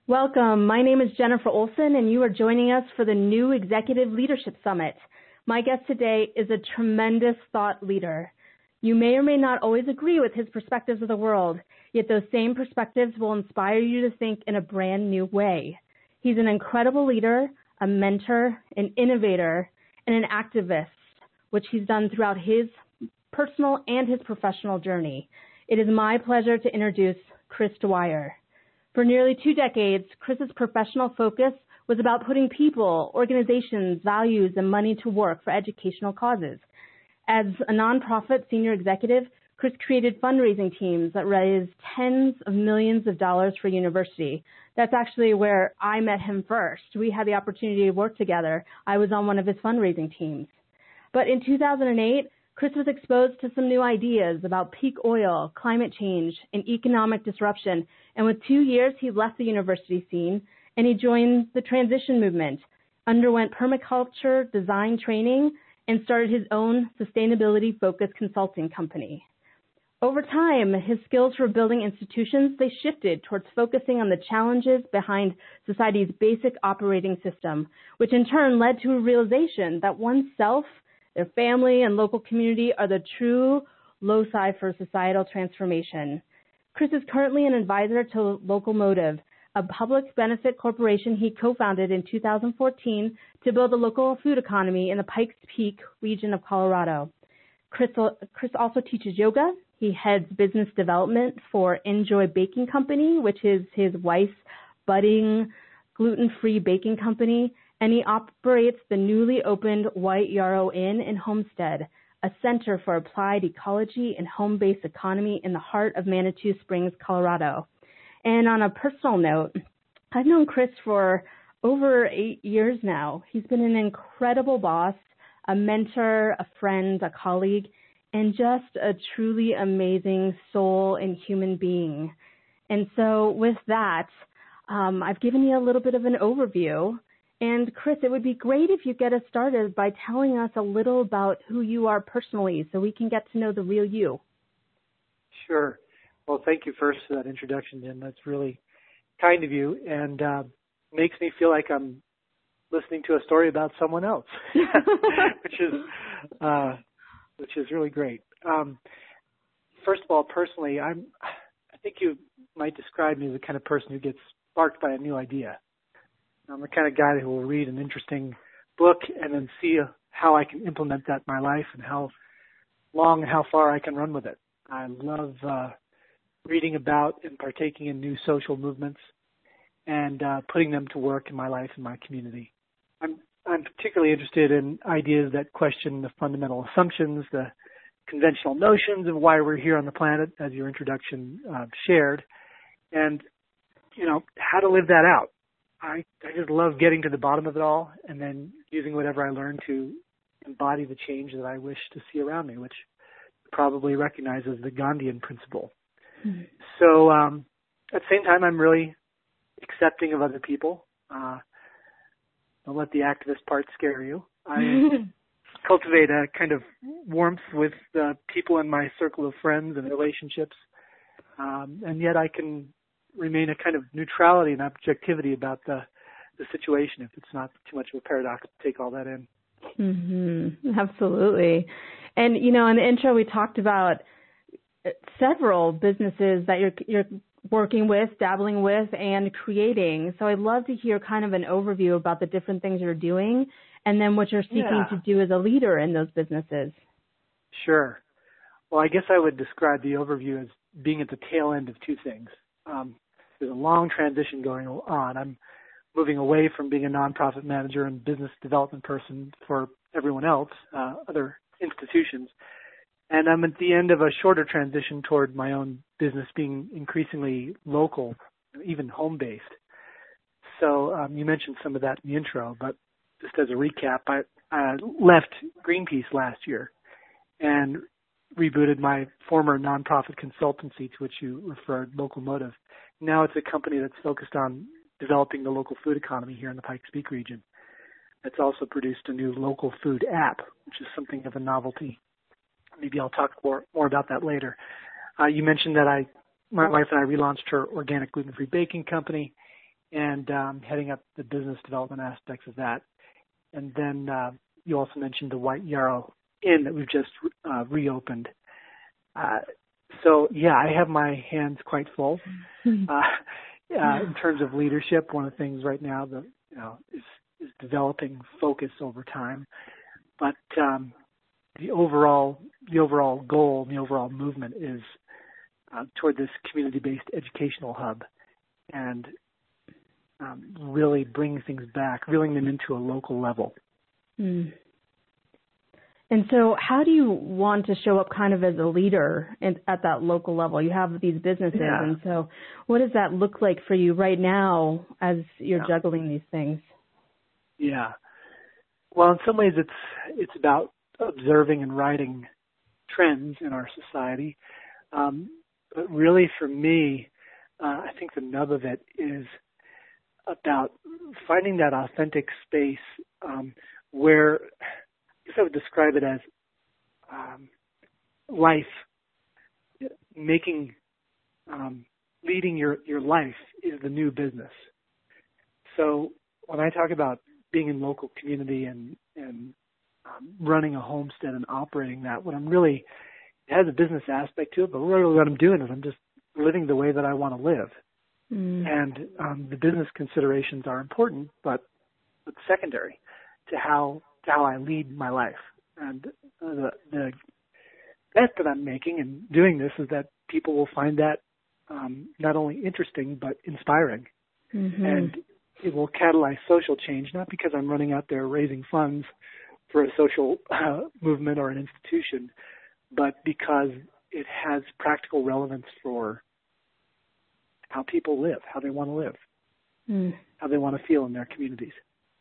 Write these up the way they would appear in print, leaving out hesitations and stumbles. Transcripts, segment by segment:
Welcome. My name is Jennifer Olson, and you are joining us for the New Executive Leadership Summit. My guest today is a tremendous thought leader. You may or may not always agree with his perspectives of the world, yet those same perspectives will inspire you to think in a brand new way. He's an incredible leader, a mentor, an innovator, and an activist, which he's done throughout his personal and his professional journey. It is my pleasure to introduce Chris Dwyer. For nearly 2 decades, Chris's professional focus was about putting people, organizations, values, and money to work for educational causes. As a nonprofit senior executive, Chris created fundraising teams that raised tens of millions of dollars for university. That's actually where I met him first. We had the opportunity to work together. I was on one of his fundraising teams. But in 2008, Chris was exposed to some new ideas about peak oil, climate change, and economic disruption. And with 2 years, he left the university scene and he joined the transition movement, underwent permaculture design training, and started his own sustainability-focused consulting company. Over time, his skills for building institutions, they shifted towards focusing on the challenges behind society's basic operating system, which in turn led to a realization that oneself, their family, and local community are the true loci for societal transformation. Chris is currently an advisor to Local Motive, a public benefit corporation he co-founded in 2014 to build a local food economy in the Pikes Peak region of Colorado. Chris also teaches yoga. He heads business development for Enjoy Baking Company, which is his wife's budding gluten-free baking company, and he operates the newly opened White Yarrow Inn in Homestead, a center for applied ecology and home-based economy in the heart of Manitou Springs, Colorado. And on a personal note, I've known Chris for over 8 years now. He's been an incredible boss, a mentor, a friend, a colleague, and just a truly amazing soul and human being. And so with that, I've given you a little bit of an overview. And Chris, it would be great if you get us started by telling us a little about who you are personally so we can get to know the real you. Sure. Well, thank you first for that introduction, Jen. That's really kind of you and makes me feel like I'm listening to a story about someone else, which is really great. First of all, personally, I think you might describe me as the kind of person who gets sparked by a new idea. I'm the kind of guy who will read an interesting book and then see how I can implement that in my life and how long and how far I can run with it. I love reading about and partaking in new social movements and putting them to work in my life and my community. I'm particularly interested in ideas that question the fundamental assumptions, the conventional notions of why we're here on the planet, as your introduction shared, and, how to live that out. I just love getting to the bottom of it all and then using whatever I learn to embody the change that I wish to see around me, which probably recognizes the Gandhian principle. Mm-hmm. So at the same time, I'm really accepting of other people. Don't let the activist part scare you. I cultivate a kind of warmth with the people in my circle of friends and relationships, and yet I can remain a kind of neutrality and objectivity about the situation if it's not too much of a paradox to take all that in. Mm-hmm. Absolutely. And, in the intro, we talked about several businesses that you're working with, dabbling with, and creating. So I'd love to hear kind of an overview about the different things you're doing and then what you're seeking to do as a leader in those businesses. Sure. Well, I guess I would describe the overview as being at the tail end of two things. There's a long transition going on. I'm moving away from being a nonprofit manager and business development person for everyone else, other institutions. And I'm at the end of a shorter transition toward my own business being increasingly local, even home-based. So you mentioned some of that in the intro, but just as a recap, I left Greenpeace last year and rebooted my former nonprofit consultancy to which you referred, Local Motive. Now it's a company that's focused on developing the local food economy here in the Pikes Peak region. It's also produced a new local food app, which is something of a novelty. Maybe I'll talk more about that later. You mentioned that my wife and I relaunched her organic gluten-free baking company, and heading up the business development aspects of that. And then you also mentioned the White Yarrow Inn that we've just reopened. So yeah, I have my hands quite full in terms of leadership. One of the things right now that is developing focus over time, but the overall goal, the overall movement is toward this community-based educational hub, and really bringing things back, reeling them into a local level. Mm. And so how do you want to show up kind of as a leader at that local level? You have these businesses, and so what does that look like for you right now as you're juggling these things? Yeah. Well, in some ways it's about observing and writing trends in our society. But really for me, I think the nub of it is about finding that authentic space where, I guess I would describe it as life, leading your life is the new business. So when I talk about being in local community and running a homestead and operating that, what I'm really, it has a business aspect to it, but really what I'm doing is I'm just living the way that I want to live. Mm. And the business considerations are important, but secondary to how I lead my life. And the bet that I'm making in doing this is that people will find that not only interesting, but inspiring. Mm-hmm. And it will catalyze social change, not because I'm running out there raising funds for a social movement or an institution, but because it has practical relevance for how people live, how they want to live, how they want to feel in their communities.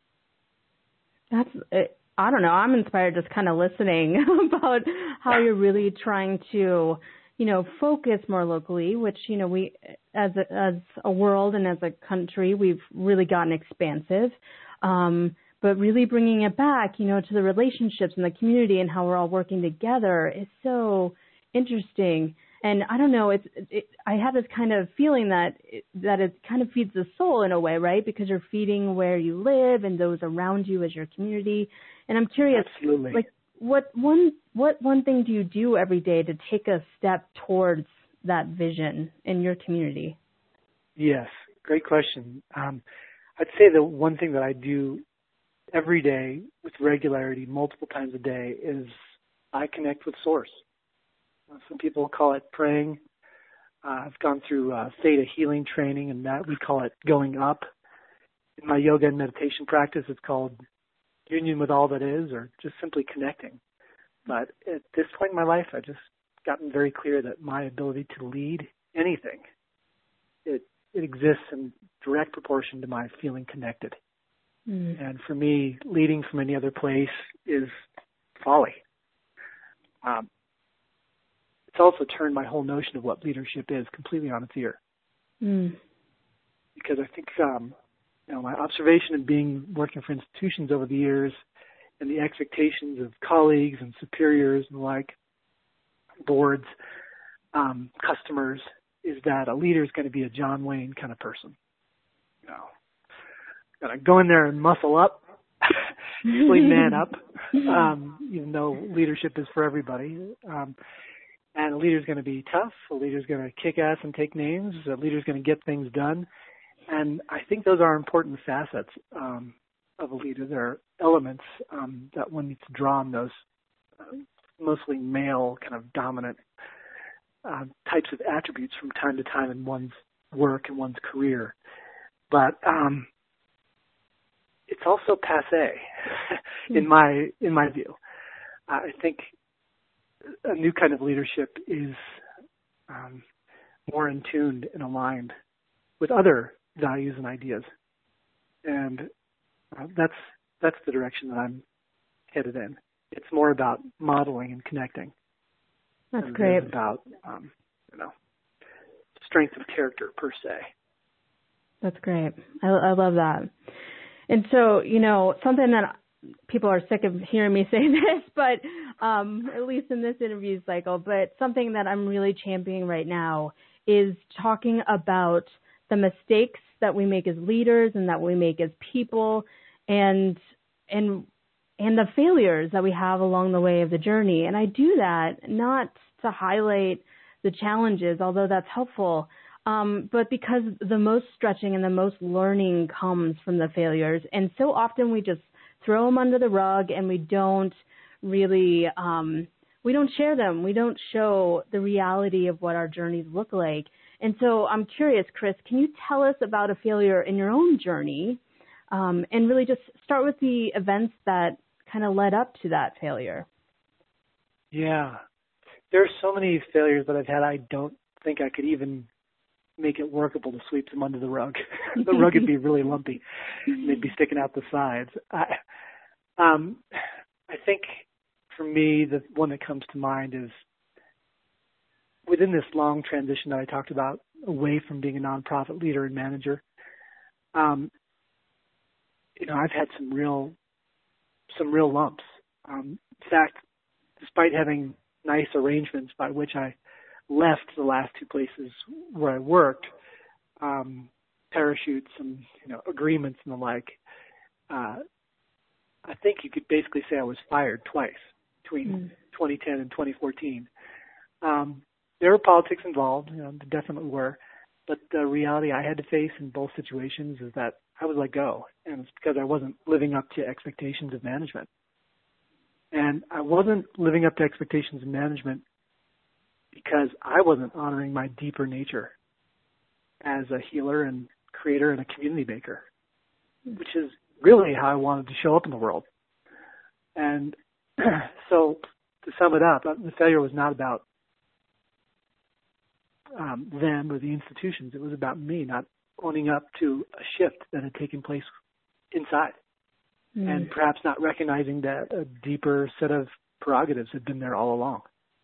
I don't know. I'm inspired just kind of listening about how you're really trying to, focus more locally, which, we, as a world and as a country, we've really gotten expansive. But really bringing it back, to the relationships and the community and how we're all working together is so interesting. And I don't know, I have this kind of feeling that it kind of feeds the soul in a way, right? Because you're feeding where you live and those around you as your community. And I'm curious, absolutely, like, what one thing do you do every day to take a step towards that vision in your community? Yes, great question. I'd say the one thing that I do every day with regularity, multiple times a day, is I connect with Source. Some people call it praying. I've gone through theta healing training, and that we call it going up. In my yoga and meditation practice, it's called union with all that is, or just simply connecting. But at this point in my life, I've just gotten very clear that my ability to lead anything, it exists in direct proportion to my feeling connected. Mm. And for me, leading from any other place is folly. It's also turned my whole notion of what leadership is completely on its ear. Mm. Because I think, my observation of working for institutions over the years and the expectations of colleagues and superiors and boards, customers, is that a leader is going to be a John Wayne kind of person. Got to go in there and muscle up, usually man up, even though leadership is for everybody. And a leader's going to be tough. A leader's going to kick ass and take names. A leader's going to get things done. And I think those are important facets of a leader. There are elements that one needs to draw on those mostly male kind of dominant types of attributes from time to time in one's work and one's career. But it's also passé in my view. I think a new kind of leadership is more in tune and aligned with other values and ideas, and that's the direction that I'm headed in. It's more about modeling and connecting. That's great. It's about strength of character per se. That's great. I love that. And so, something that people are sick of hearing me say this, but at least in this interview cycle, but something that I'm really championing right now is talking about the mistakes that we make as leaders and that we make as people, and the failures that we have along the way of the journey. And I do that not to highlight the challenges, although that's helpful, but because the most stretching and the most learning comes from the failures. And so often we just throw them under the rug, and we don't really, we don't share them. We don't show the reality of what our journeys look like. And so I'm curious, Chris, can you tell us about a failure in your own journey, and really just start with the events that kind of led up to that failure? Yeah. There are so many failures that I've had, I don't think I could even make it workable to sweep them under the rug. The rug would be really lumpy. They'd be sticking out the sides. I think for me, the one that comes to mind is within this long transition that I talked about away from being a nonprofit leader and manager. I've had some real lumps. In fact, despite having nice arrangements by which I left the last two places where I worked, parachutes and agreements and the like, I think you could basically say I was fired twice between 2010 and 2014. There were politics involved, there definitely were, but the reality I had to face in both situations is that I was let go, and it's because I wasn't living up to expectations of management. And I wasn't living up to expectations of management because I wasn't honoring my deeper nature as a healer and creator and a community maker, which is really how I wanted to show up in the world. And so to sum it up, the failure was not about them or the institutions. It was about me not owning up to a shift that had taken place inside. And perhaps not recognizing that a deeper set of prerogatives had been there all along.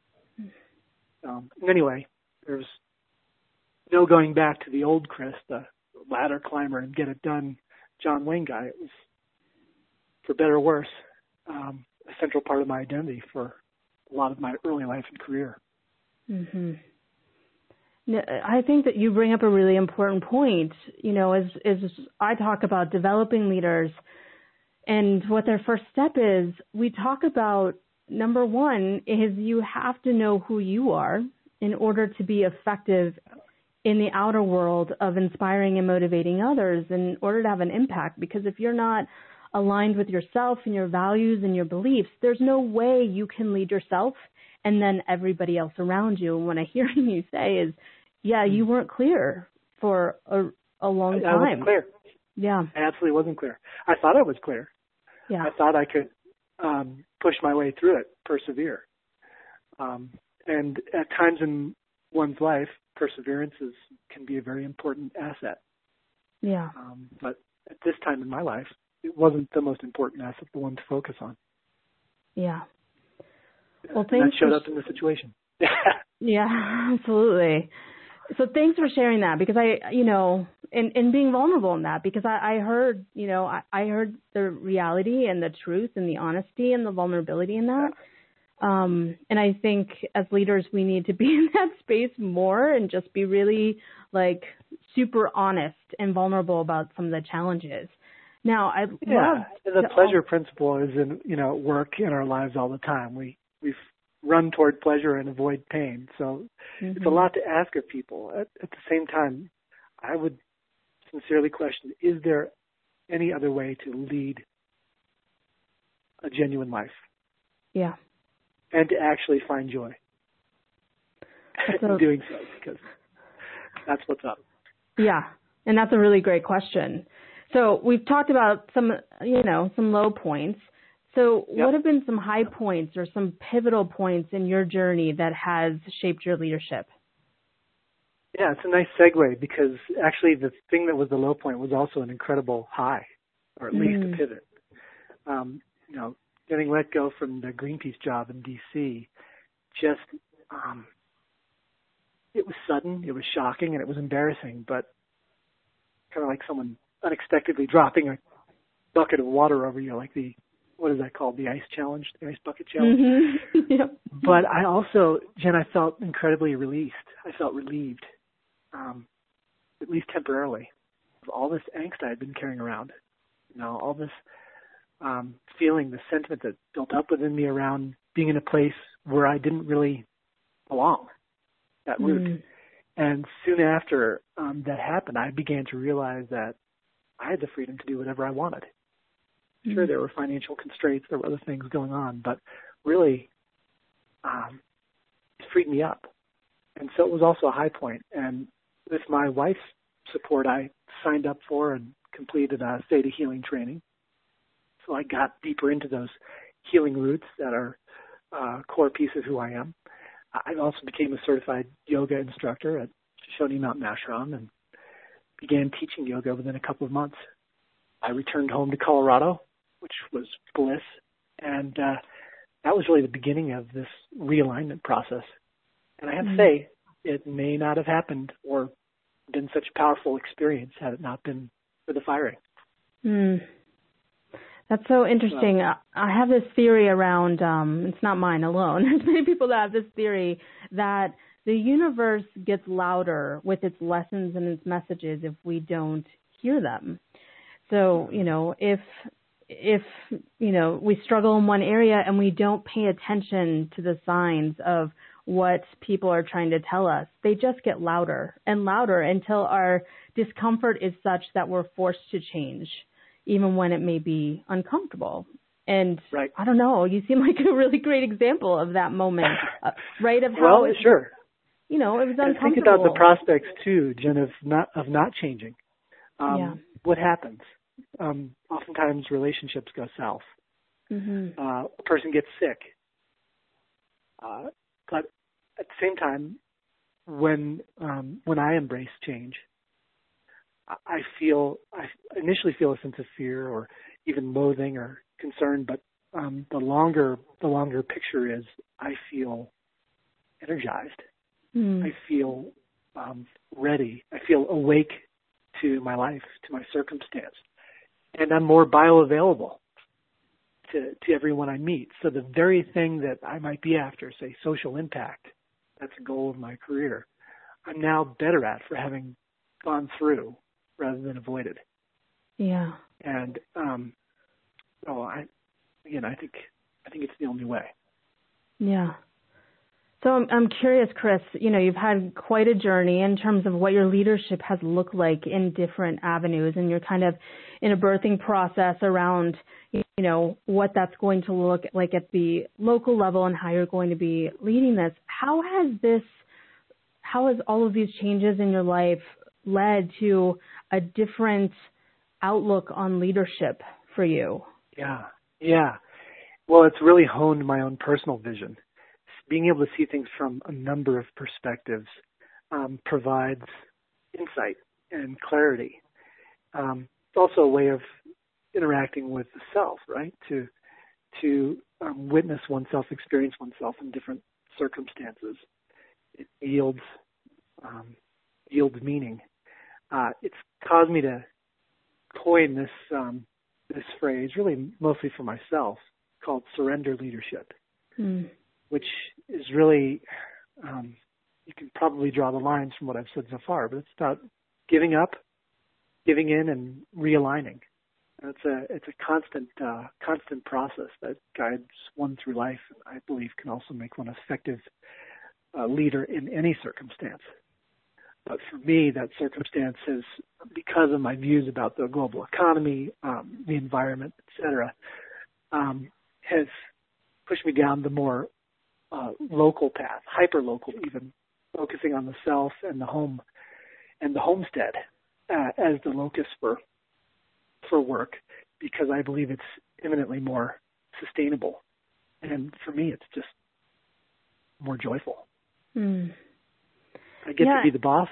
Anyway, there's no going back to the old Chris, the ladder climber and get it done John Wayne guy. It was, for better or worse, a central part of my identity for a lot of my early life and career. Mm-hmm. I think that you bring up a really important point. As I talk about developing leaders, and what their first step is, we talk about, number one, is you have to know who you are in order to be effective in the outer world of inspiring and motivating others, in order to have an impact. Because if you're not aligned with yourself and your values and your beliefs, there's no way you can lead yourself and then everybody else around you. And what I hear you say is, yeah, you weren't clear for a long time. I wasn't clear. Yeah. I absolutely wasn't clear. I thought I was clear. Yeah. I thought I could push my way through it, persevere. And at times in one's life, perseverance can be a very important asset. Yeah. But at this time in my life, it wasn't the most important asset, the one to focus on. Yeah. Well, and that showed up in the situation. Yeah, absolutely. So thanks for sharing that, because and being vulnerable in that, because I heard, I heard the reality and the truth and the honesty and the vulnerability in that. And I think as leaders, we need to be in that space more and just be really super honest and vulnerable about some of the challenges. Now, the pleasure principle is in, work in our lives all the time. We run toward pleasure and avoid pain. So it's a lot to ask of people. At the same time, I would sincerely question, is there any other way to lead a genuine life? Yeah. And to actually find joy in doing so, because that's what's up. Yeah. And that's a really great question. So we've talked about some low points. So what have been some high points or some pivotal points in your journey that has shaped your leadership? Yeah, it's a nice segue, because actually the thing that was the low point was also an incredible high, or at least a pivot. Getting let go from the Greenpeace job in D.C., just, it was sudden, it was shocking, and it was embarrassing, but kind of like someone unexpectedly dropping a bucket of water over you, like what is that called? The ice challenge, the ice bucket challenge. Mm-hmm. Yep. But I also, Jen, I felt incredibly released. I felt relieved. at least temporarily, of all this angst I had been carrying around. All this feeling, the sentiment that built up within me around being in a place where I didn't really belong, that root. And soon after that happened, I began to realize that I had the freedom to do whatever I wanted. Sure, there were financial constraints, there were other things going on, but really, it freed me up. And so it was also a high point. And with my wife's support, I signed up for and completed a Theta healing training. So I got deeper into those healing roots that are a core piece of who I am. I also became a certified yoga instructor at Shoshone Mountain Ashram and began teaching yoga within a couple of months. I returned home to Colorado, which was bliss, and that was really the beginning of this realignment process. And I have to say, it may not have happened or been such a powerful experience had it not been for the firing. That's so interesting. I have this theory around, it's not mine alone. There's many people that have this theory that the universe gets louder with its lessons and its messages if we don't hear them. So, if we struggle in one area and we don't pay attention to the signs of what people are trying to tell us, they just get louder and louder until our discomfort is such that we're forced to change, even when it may be uncomfortable. And right. I don't know, you seem like a really great example of that moment, right? Of how sure. It was uncomfortable. And think about the prospects too, Jen, of not changing. What happens? Oftentimes relationships go south. A person gets sick. But at the same time, when I embrace change, I initially feel a sense of fear or even loathing or concern, but the longer picture is, I feel energized. I feel ready. I feel awake to my life, to my circumstance, and I'm more bioavailable to everyone I meet. So the very thing that I might be after, say social impact, that's a goal of my career, I'm now better at for having gone through rather than avoided. Yeah. And I think it's the only way. Yeah. So I'm curious, Chris, you've had quite a journey in terms of what your leadership has looked like in different avenues, and you're kind of in a birthing process around, what that's going to look like at the local level and how you're going to be leading this. How has all of these changes in your life led to a different outlook on leadership for you? Yeah. Well, it's really honed my own personal vision. Being able to see things from a number of perspectives provides insight and clarity. It's also a way of interacting with the self, right? To witness oneself, experience oneself in different circumstances. It yields meaning. It's caused me to coin this phrase, really mostly for myself, called surrender leadership. Which is really, you can probably draw the lines from what I've said so far, but it's about giving up, giving in, and realigning. It's a constant process that guides one through life, and I believe can also make one an effective leader in any circumstance. But for me, that circumstance is, because of my views about the global economy, the environment, et cetera, has pushed me down the more local path, hyper-local even, focusing on the self and the home and the homestead as the locus for work, because I believe it's eminently more sustainable. And for me, it's just more joyful. I get to be the boss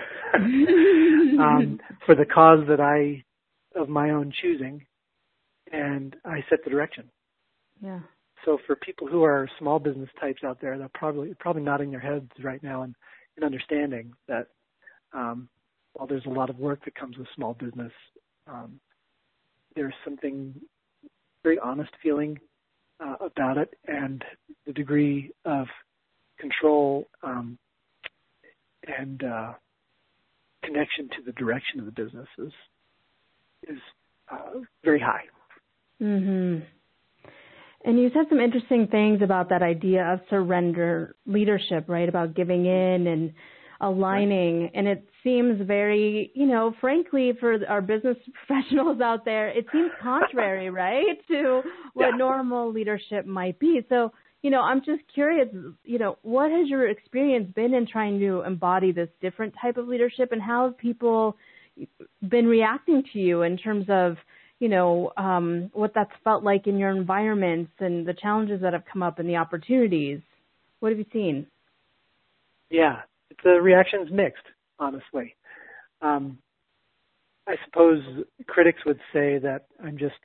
for the cause of my own choosing, and I set the direction. Yeah. So for people who are small business types out there, they're probably nodding their heads right now and understanding that while there's a lot of work that comes with small business, there's something very honest feeling about it, and the degree of control and connection to the direction of the business is very high. Mm-hmm. And you said some interesting things about that idea of surrender leadership, right? About giving in and aligning. Right. And it seems very, frankly, for our business professionals out there, it seems contrary, right, to what normal leadership might be. So, I'm just curious, what has your experience been in trying to embody this different type of leadership, and how have people been reacting to you in terms of, what that's felt like in your environments and the challenges that have come up and the opportunities? What have you seen? Yeah, the reaction's mixed, honestly. I suppose critics would say that I'm just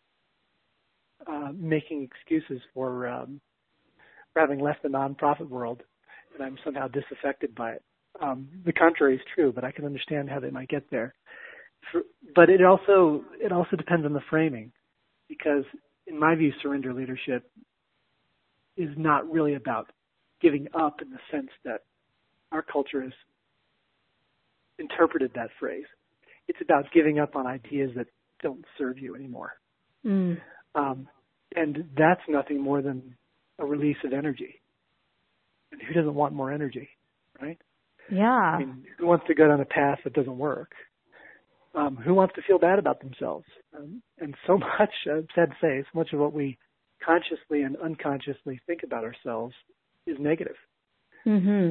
making excuses for having left the nonprofit world, and I'm somehow disaffected by it. The contrary is true, but I can understand how they might get there. But it also depends on the framing, because in my view, surrender leadership is not really about giving up in the sense that our culture has interpreted that phrase. It's about giving up on ideas that don't serve you anymore. And that's nothing more than a release of energy. And who doesn't want more energy, right? Yeah. I mean, who wants to go down a path that doesn't work? Who wants to feel bad about themselves? And so much, sad to say, so much of what we consciously and unconsciously think about ourselves is negative. Mm-hmm.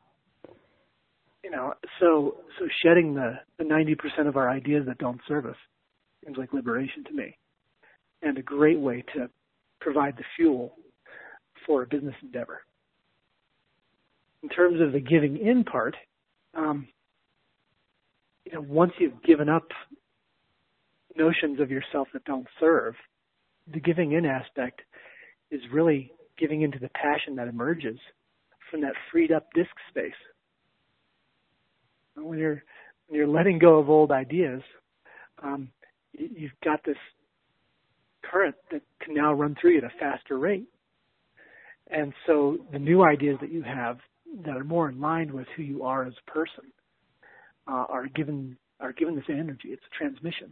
So shedding the 90% of our ideas that don't serve us seems like liberation to me, and a great way to provide the fuel for a business endeavor. In terms of the giving in part, once you've given up notions of yourself that don't serve, the giving in aspect is really giving into the passion that emerges from that freed up disk space. When you're letting go of old ideas, you've got this current that can now run through you at a faster rate. And so the new ideas that you have that are more in line with who you are as a person are given this energy. It's a transmission.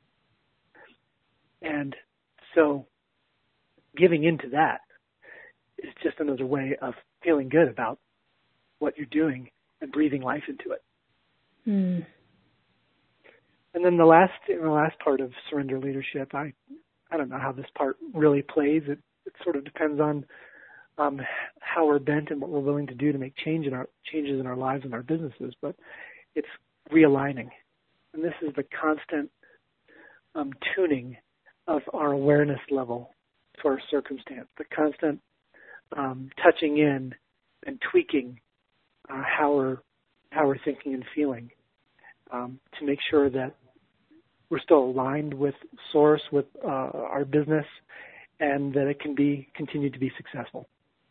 And so giving into that is just another way of feeling good about what you're doing and breathing life into it. Mm. And then the last part of surrender leadership, I don't know how this part really plays. It sort of depends on how we're bent and what we're willing to do to make changes in our lives and our businesses. But it's realigning, and this is the constant tuning of our awareness level to our circumstance, the constant touching in and tweaking how we're thinking and feeling to make sure that we're still aligned with source, with our business, and that it can continue to be successful.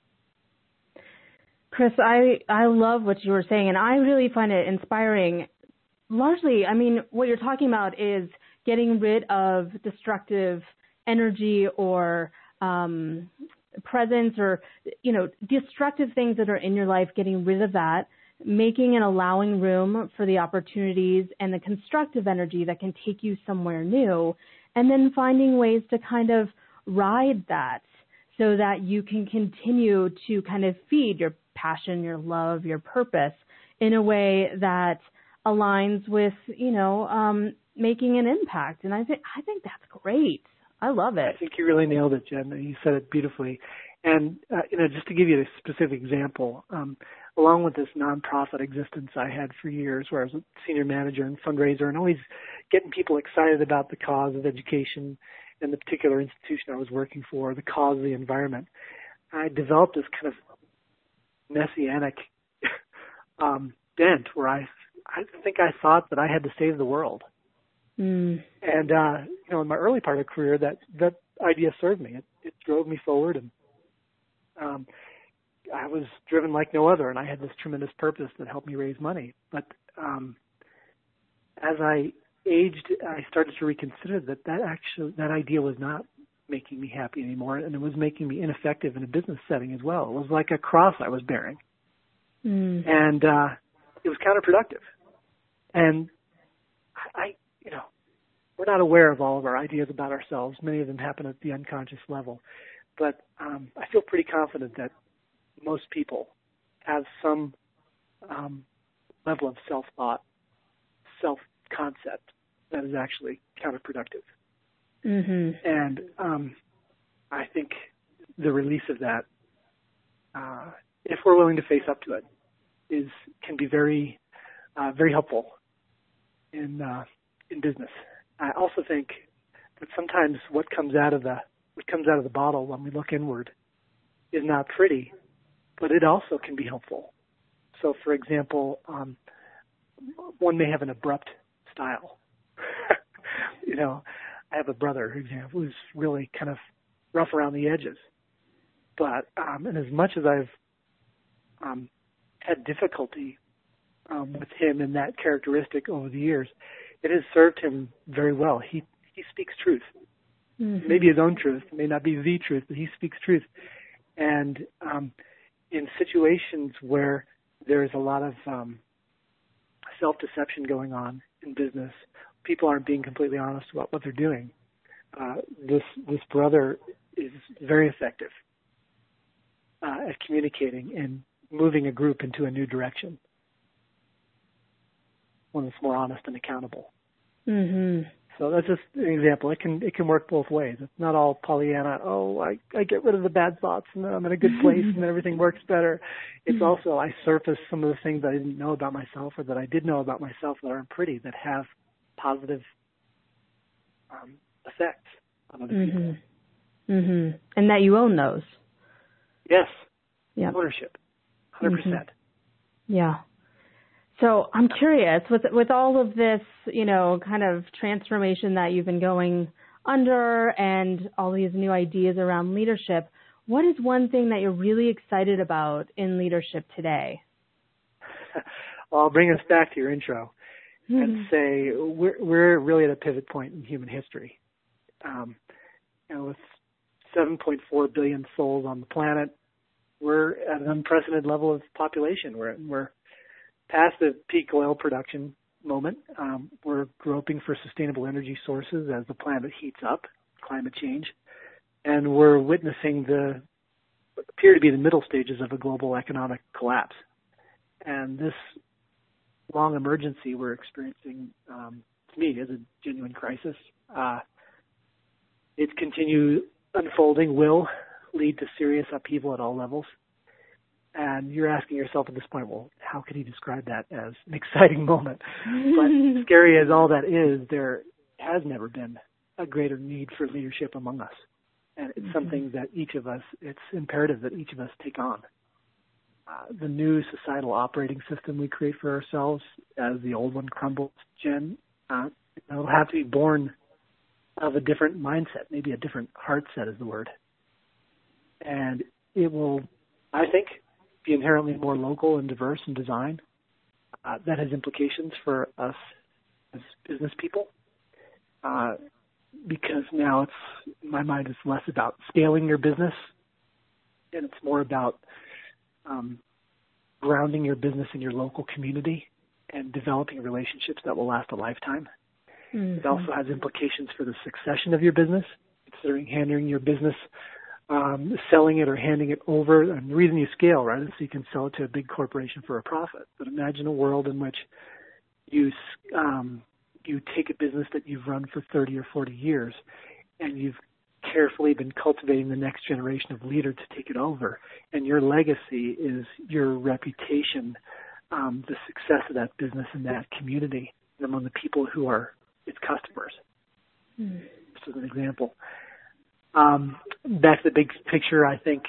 Chris, I love what you were saying, and I really find it inspiring. Largely, what you're talking about is getting rid of destructive energy or presence or, destructive things that are in your life, getting rid of that, making and allowing room for the opportunities and the constructive energy that can take you somewhere new, and then finding ways to kind of ride that so that you can continue to kind of feed your passion, your love, your purpose in a way that aligns with, making an impact. And I think that's great. I love it. I think you really nailed it, Jen. You said it beautifully. And, just to give you a specific example, along with this nonprofit existence I had for years where I was a senior manager and fundraiser and always getting people excited about the cause of education and the particular institution I was working for, the cause of the environment, I developed this kind of messianic bent where I think I thought that I had to save the world. Mm. And, in my early part of career, that idea served me. It drove me forward, and I was driven like no other, and I had this tremendous purpose that helped me raise money. But as I aged, I started to reconsider that idea was not making me happy anymore, and it was making me ineffective in a business setting as well. It was like a cross I was bearing. Mm. And it was counterproductive. And we're not aware of all of our ideas about ourselves. Many of them happen at the unconscious level. But I feel pretty confident that most people have some level of self-thought, self-concept that is actually counterproductive. Mm-hmm. And I think the release of that, if we're willing to face up to it, can be very, very helpful in business. I also think that sometimes what comes out of the bottle when we look inward is not pretty, but it also can be helpful. So, for example, one may have an abrupt style. I have a brother, for example, who's really kind of rough around the edges. But and as much as I've had difficulty with him and that characteristic over the years, it has served him very well. He speaks truth. Mm-hmm. Maybe his own truth. It may not be the truth, but he speaks truth. And in situations where there's a lot of self-deception going on in business, people aren't being completely honest about what they're doing. This brother is very effective at communicating and moving a group into a new direction, one that's more honest and accountable. Mm-hmm. So that's just an example. It can work both ways. It's not all Pollyanna. Oh, I get rid of the bad thoughts and then I'm in a good place and then everything works better. It's also I surface some of the things that I didn't know about myself or that I did know about myself that aren't pretty, that have positive effects on other people. Mm-hmm. And that you own those. Yes. Yeah. Ownership. 100%. Mm-hmm. Yeah. So I'm curious, with all of this, kind of transformation that you've been going under and all these new ideas around leadership, what is one thing that you're really excited about in leadership today? Well, I'll bring us back to your intro and say we're really at a pivot point in human history. With 7.4 billion souls on the planet, we're at an unprecedented level of population. We're past the peak oil production moment. We're groping for sustainable energy sources as the planet heats up, climate change, and we're witnessing what appear to be the middle stages of a global economic collapse. And this long emergency we're experiencing, to me, is a genuine crisis. Its continued unfolding will lead to serious upheaval at all levels. And you're asking yourself at this point, well, how could he describe that as an exciting moment? But scary as all that is, there has never been a greater need for leadership among us. And it's something that it's imperative that each of us take on. The new societal operating system we create for ourselves as the old one crumbles, Jen, it'll have to be born of a different mindset, maybe a different heart set is the word. And it will, I think, be inherently more local and diverse in design. That has implications for us as business people, because now in my mind, it's less about scaling your business, and it's more about grounding your business in your local community and developing relationships that will last a lifetime. Mm-hmm. It also has implications for the succession of your business, considering handing your business, selling it or handing it over. And the reason you scale, right, is so you can sell it to a big corporation for a profit. But imagine a world in which you take a business that you've run for 30 or 40 years and you've carefully been cultivating the next generation of leader to take it over. And your legacy is your reputation, the success of that business in that community and among the people who are its customers. Just as an example. Back to the big picture, I think,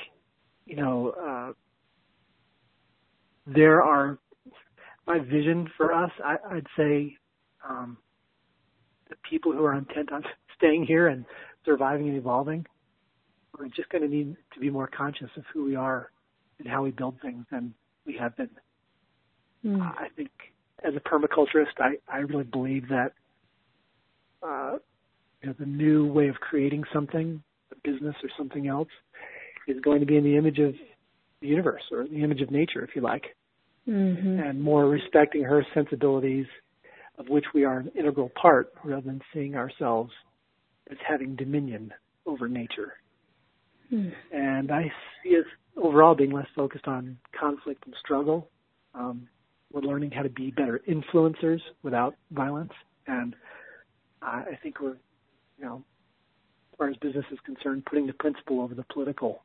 there are, my vision for us, I'd say, the people who are intent on staying here and surviving and evolving are just going to need to be more conscious of who we are and how we build things than we have been. I think as a permaculturist, I really believe that the new way of creating something, a business or something else, is going to be in the image of the universe or the image of nature, if you like, and more respecting her sensibilities, of which we are an integral part, rather than seeing ourselves as having dominion over nature. And I see us overall being less focused on conflict and struggle. We're learning how to be better influencers without violence. And I think we're, as far as business is concerned, putting the principle over the political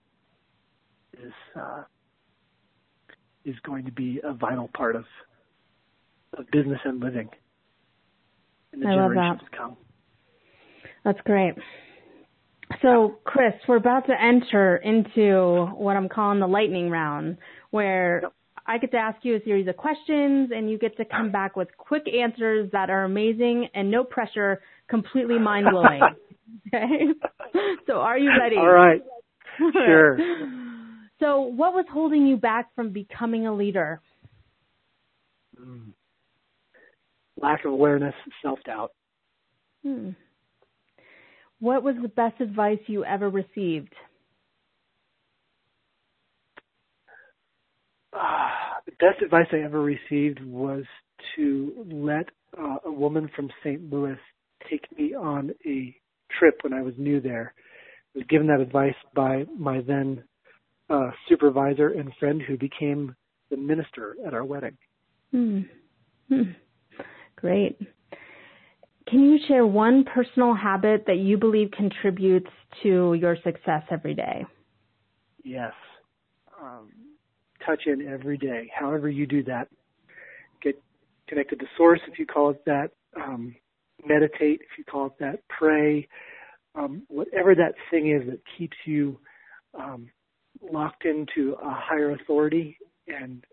is going to be a vital part of business and living in the generations to come. That's great. So, Chris, we're about to enter into what I'm calling the lightning round, where I get to ask you a series of questions, and you get to come back with quick answers that are amazing and no pressure, completely mind-blowing. Okay? So are you ready? All right. Sure. So what was holding you back from becoming a leader? Lack of awareness, self-doubt. What was the best advice you ever received? The best advice I ever received was to let a woman from St. Louis take me on a trip when I was new there. I was given that advice by my then supervisor and friend, who became the minister at our wedding. Great. Can you share one personal habit that you believe contributes to your success every day? Yes. Touch in every day. However you do that. Get connected to Source, if you call it that. Meditate, if you call it that. Pray. Whatever that thing is that keeps you locked into a higher authority and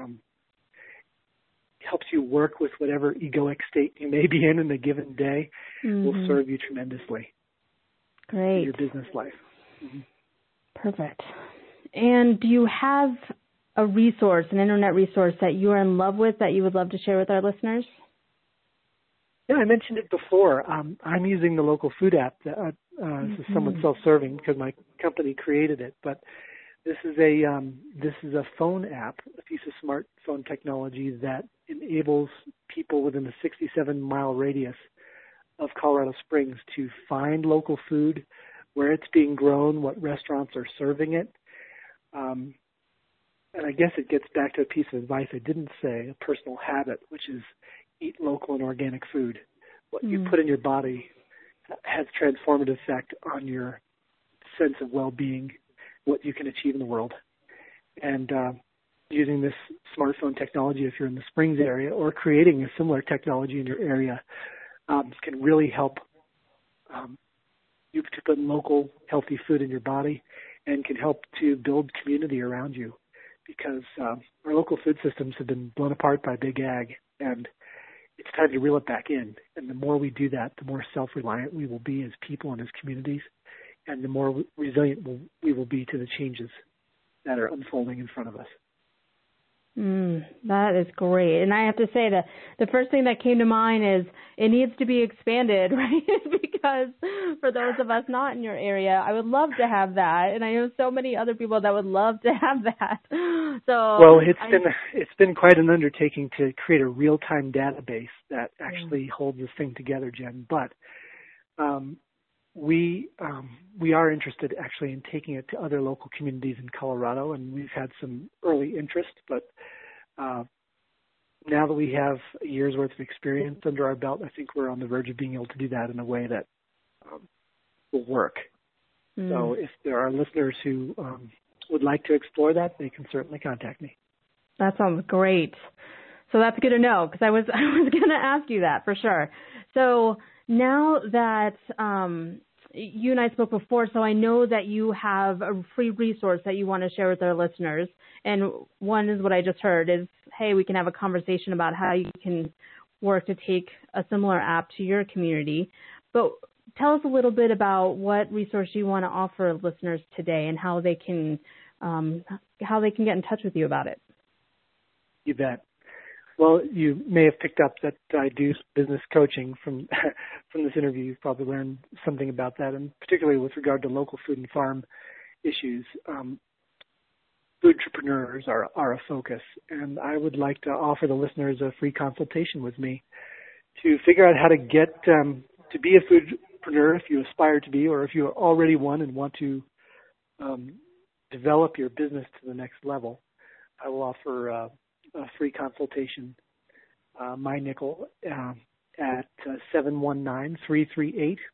helps you work with whatever egoic state you may be in a given day, will serve you tremendously. Great. In your business life. Perfect. And do you have a resource, an internet resource that you are in love with that you would love to share with our listeners? Yeah, I mentioned it before. I'm using the local food app. This is somewhat self-serving because my company created it, but this is a phone app, a piece of smartphone technology that enables people within a 67-mile radius of Colorado Springs to find local food, where it's being grown, what restaurants are serving it. And I guess it gets back to a piece of advice I didn't say, a personal habit, which is eat local and organic food. What you put in your body has transformative effect on your sense of well-being, what you can achieve in the world. And using this smartphone technology, if you're in the Springs area, or creating a similar technology in your area, can really help you to put local, healthy food in your body, and can help to build community around you. Because our local food systems have been blown apart by big ag, and it's time to reel it back in. And the more we do that, the more self-reliant we will be as people and as communities, and the more resilient we will be to the changes that are unfolding in front of us. That is great. And I have to say that the first thing that came to mind is it needs to be expanded, right? Because for those of us not in your area, I would love to have that. And I know so many other people that would love to have that. So well, it's been quite an undertaking to create a real-time database that actually holds this thing together, Jen. But we are interested actually in taking it to other local communities in Colorado, and we've had some early interest, but now that we have a year's worth of experience under our belt, I think we're on the verge of being able to do that in a way that will work. So if there are listeners who would like to explore that, they can certainly contact me. That sounds great. So that's good to know, because I was going to ask you that for sure. So now that you and I spoke before, so I know that you have a free resource that you want to share with our listeners. And one is what I just heard is, hey, we can have a conversation about how you can work to take a similar app to your community. But tell us a little bit about what resource you want to offer listeners today and how they can get in touch with you about it. You bet. Well, you may have picked up that I do business coaching from this interview. You've probably learned something about that, and particularly with regard to local food and farm issues. Food entrepreneurs are a focus, and I would like to offer the listeners a free consultation with me to figure out how to get to be a foodpreneur if you aspire to be, or if you are already one and want to develop your business to the next level. I will offer a free consultation, my nickel, at 719-338-1527.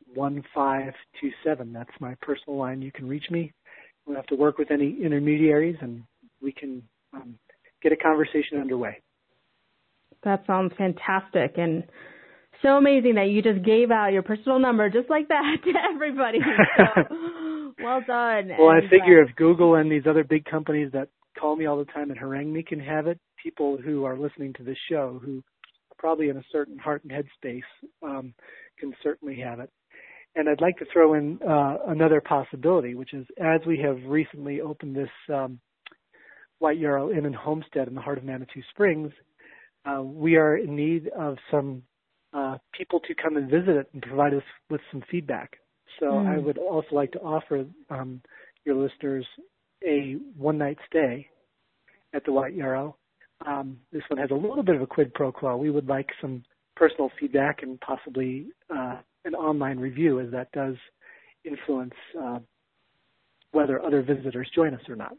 That's my personal line. You can reach me. We don't have to work with any intermediaries, and we can get a conversation underway. That sounds fantastic, and so amazing that you just gave out your personal number just like that to everybody. So, well done. Well, I figure if Google and these other big companies that call me all the time and harangue me can have it, people who are listening to this show who are probably in a certain heart and head space can certainly have it. And I'd like to throw in another possibility, which is as we have recently opened this White Yarrow Inn and Homestead in the heart of Manitou Springs, we are in need of some people to come and visit it and provide us with some feedback. So I would also like to offer your listeners a one-night stay at the White Yarrow. This one has a little bit of a quid pro quo. We would like some personal feedback and possibly an online review, as that does influence whether other visitors join us or not.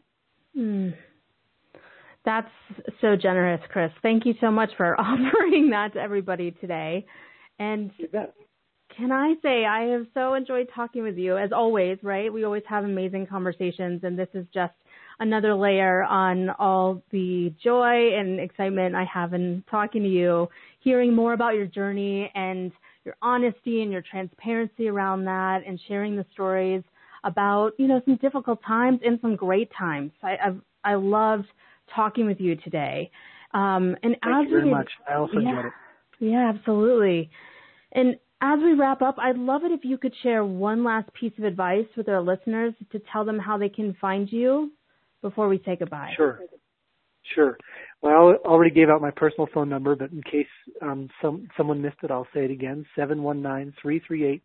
That's so generous, Chris. Thank you so much for offering that to everybody today. And you bet. Can I say I have so enjoyed talking with you, as always, right? We always have amazing conversations, and this is just another layer on all the joy and excitement I have in talking to you, hearing more about your journey and your honesty and your transparency around that, and sharing the stories about, some difficult times and some great times. I loved talking with you today. And Thank you very much. I also enjoyed it. Yeah, absolutely. And as we wrap up, I'd love it if you could share one last piece of advice with our listeners to tell them how they can find you before we say goodbye. Sure. Well, I already gave out my personal phone number, but in case someone missed it, I'll say it again, 719-338-1527.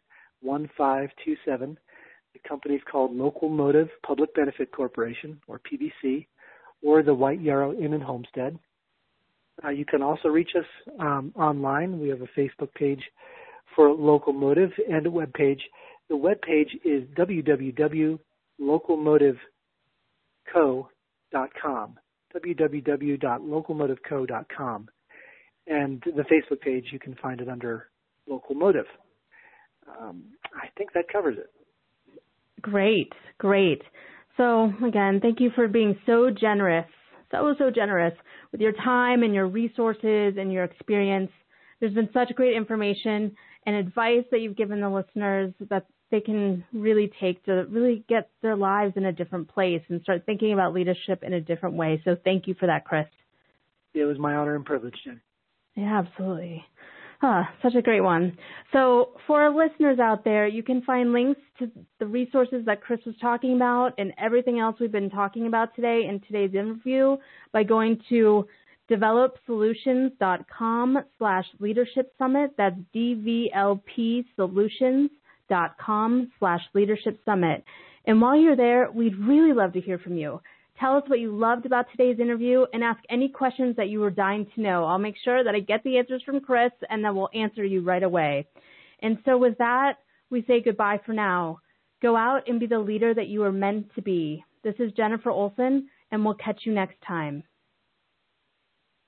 The company is called Local Motive Public Benefit Corporation, or PBC, or the White Yarrow Inn and Homestead. You can also reach us online. We have a Facebook page for Local Motive and a web page. The web page is www.localmotiveco.com, www.localmotiveco.com. And the Facebook page, you can find it under Local Motive. I think that covers it. Great. So, again, thank you for being so generous, so generous with your time and your resources and your experience. There's been such great information and advice that you've given the listeners that they can really take to really get their lives in a different place and start thinking about leadership in a different way. So thank you for that, Chris. It was my honor and privilege, Jen. Yeah, absolutely. Such a great one. So for our listeners out there, you can find links to the resources that Chris was talking about and everything else we've been talking about today in today's interview by going to developsolutions.com/leadership summit. That's DVLPsolutions.com/leadership summit. And while you're there, we'd really love to hear from you. Tell us what you loved about today's interview and ask any questions that you were dying to know. I'll make sure that I get the answers from Chris, and then we'll answer you right away. And so with that, we say goodbye for now. Go out and be the leader that you are meant to be. This is Jennifer Olson, and we'll catch you next time.